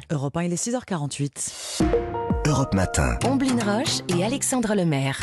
Europe 1, il est 6h48. Europe Matin. Omblin Roche et Alexandre Lemaire.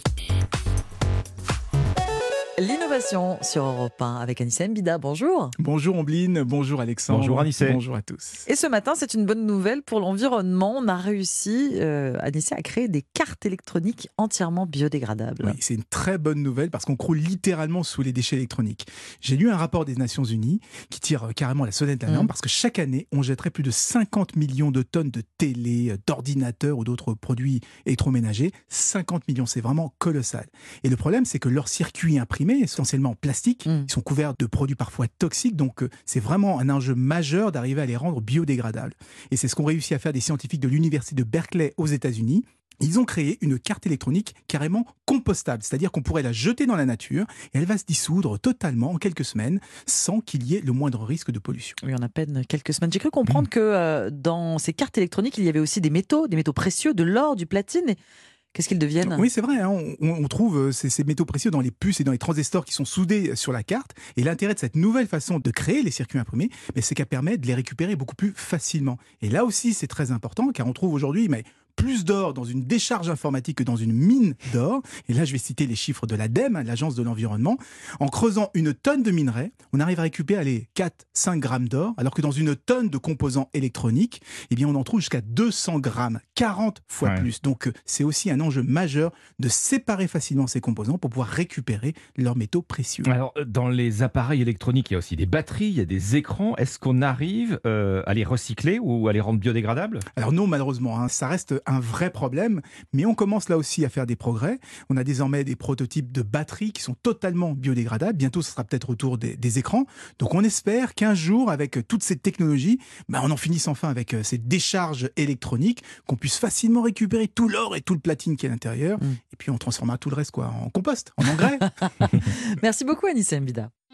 L'innovation sur Europe 1 avec Anissa Mbida. Bonjour. Bonjour Omblin, bonjour Alexandre. Bonjour Anissa. Bonjour à tous. Et ce matin, c'est une bonne nouvelle pour l'environnement. On a réussi, Anissa, à créer des cartes électroniques entièrement biodégradables. Oui, c'est une très bonne nouvelle parce qu'on croule littéralement sous les déchets électroniques. J'ai lu un rapport des Nations Unies qui tire carrément la sonnette d'alarme parce que chaque année, on jetterait plus de 50 millions de tonnes de télé, d'ordinateurs ou d'autres produits électroménagers. 50 millions, c'est vraiment colossal. Et le problème, c'est que leurs circuits imprimés, essentiellement en plastique, ils sont couverts de produits parfois toxiques, donc c'est vraiment un enjeu majeur d'arriver à les rendre biodégradables. Et c'est ce qu'ont réussi à faire des scientifiques de l'université de Berkeley aux États-Unis. Ils ont créé une carte électronique carrément compostable, c'est-à-dire qu'on pourrait la jeter dans la nature et elle va se dissoudre totalement en quelques semaines sans qu'il y ait le moindre risque de pollution. Oui, en à peine quelques semaines. J'ai cru comprendre que dans ces cartes électroniques, il y avait aussi des métaux précieux, de l'or, du platine. Qu'est-ce qu'ils deviennent ? Oui, c'est vrai. On trouve ces métaux précieux dans les puces et dans les transistors qui sont soudés sur la carte. Et l'intérêt de cette nouvelle façon de créer les circuits imprimés, c'est qu'elle permet de les récupérer beaucoup plus facilement. Et là aussi, c'est très important car on trouve aujourd'hui plus d'or dans une décharge informatique que dans une mine d'or. Et là, je vais citer les chiffres de l'ADEME, l'Agence de l'environnement. En creusant une tonne de minerai, on arrive à récupérer 4-5 grammes d'or, alors que dans une tonne de composants électroniques, on en trouve jusqu'à 200 grammes, 40 fois plus. Donc, c'est aussi un enjeu majeur de séparer facilement ces composants pour pouvoir récupérer leurs métaux précieux. Alors, dans les appareils électroniques, il y a aussi des batteries, il y a des écrans. Est-ce qu'on arrive à les recycler ou à les rendre biodégradables ? Alors non, malheureusement, ça reste un vrai problème, mais on commence là aussi à faire des progrès. On a désormais des prototypes de batteries qui sont totalement biodégradables. Bientôt, ce sera peut-être autour des écrans. Donc on espère qu'un jour, avec toutes ces technologies, on en finisse enfin avec ces décharges électroniques, qu'on puisse facilement récupérer tout l'or et tout le platine qui est à l'intérieur. Et puis on transformera tout le reste en compost, en engrais. Merci beaucoup Anissa Mbida.